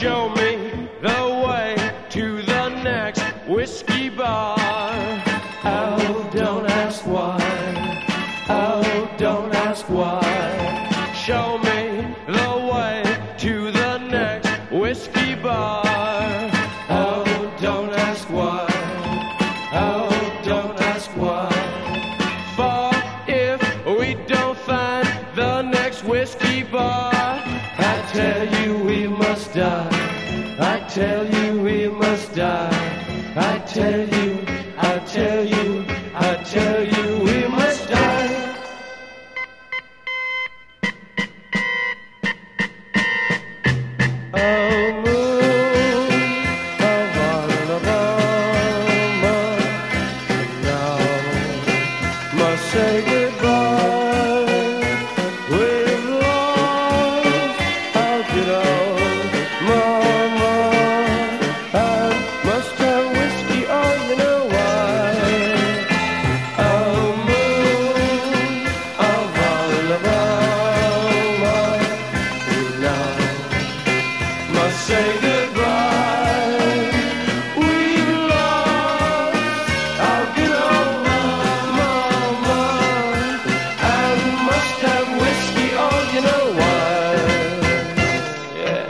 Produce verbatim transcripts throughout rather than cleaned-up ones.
show me the way to the next whiskey bar. Oh, don't ask why. Oh, don't ask why. Show me the way to the next whiskey bar. Oh, don't ask why. Oh, don't ask why. For if we don't find the next whiskey bar, I tell you we must die. I tell you we must die. I tell you, I tell you, I tell you we must die. Oh, moon, of Alabama, now must say goodbye. We've lost our good old mama. I must have whiskey, oh, you know why. Oh, moon of Alabama, now must say goodbye. We've lost our good old mama, and must have whiskey, oh, you know why. Yeah.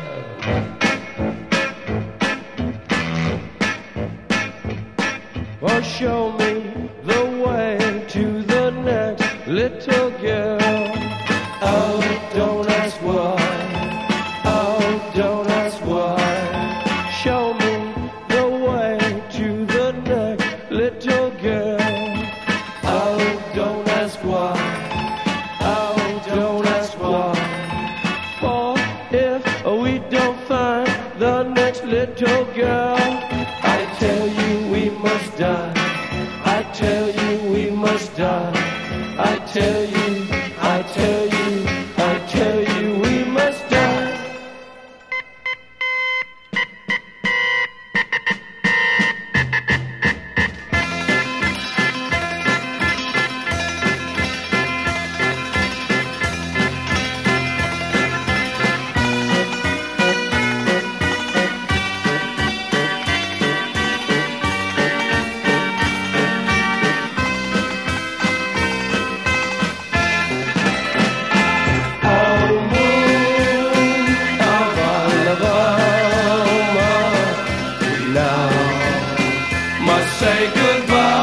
Well, show me the way to the next little girl. Oh, don't ask why. Oh, don't ask why. Show me the way to the next little girl. Oh, don't ask why. Oh, don't ask why. For if we don't find the next little girl, I tell you we must die. I tell you we must die. I tell you, I tell you, I tell you we must die. Oh, moon of Alabama, now must say goodbye.